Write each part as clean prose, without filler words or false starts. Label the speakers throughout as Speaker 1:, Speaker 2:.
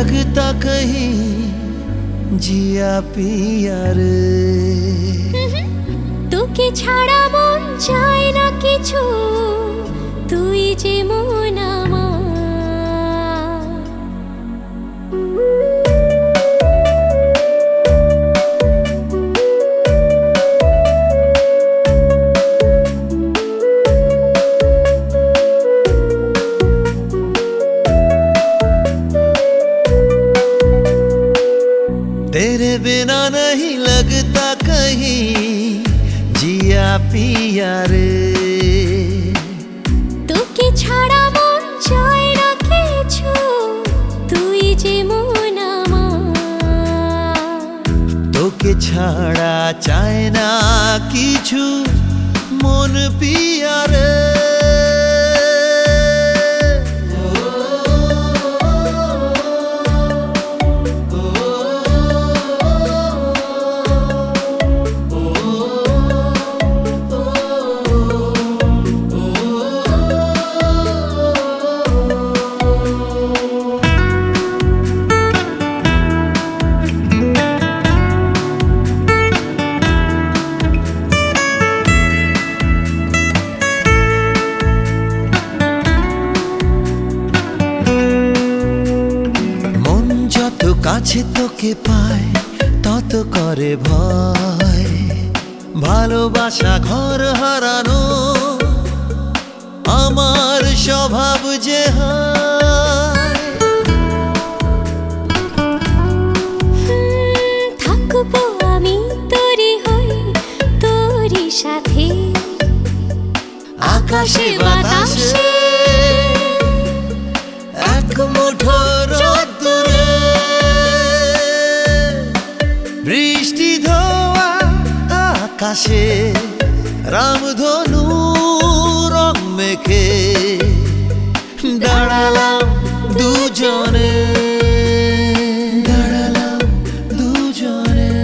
Speaker 1: लगता कहीं जिया पिया रे।
Speaker 2: তোকে ছাড়া মন চায় না কিছু, তুই যে মন আমার।
Speaker 1: तेरे बिना नहीं लगता कहीं जिया पिया रे।
Speaker 2: তোকে ছাড়া মন চায় না কিছু, তুই যে মন আমার।
Speaker 1: তোকে ছাড়া চায় না কিছু মন পিয়া রে। কাছে তোকে পায় তত করে ভয়, ভালোবাসা ঘর হারানো আমার স্বভাব যে হয়।
Speaker 2: থাকবো আমি তোরই হই, তোরই সাথে আকাশে বাতাসে
Speaker 1: এক মুঠো রোদ্দুরে। বৃষ্টি ধোয়া আকাশে রামধনু রং মেখে দাঁড়ালাম দুজনে, দাঁড়ালাম দুজনে।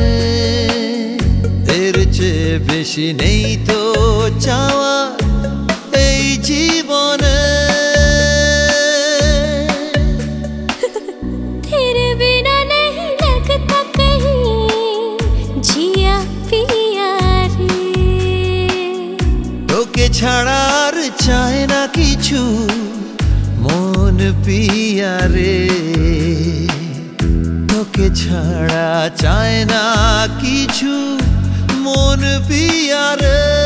Speaker 1: এর চেয়ে বেশি নেই তো চাওয়া এই জীবনে। তোকে ছাড়া আর চায় না কিছু মন পিয়া রে। তোকে ছাড়া চায় না কিছু মন পিয়া রে।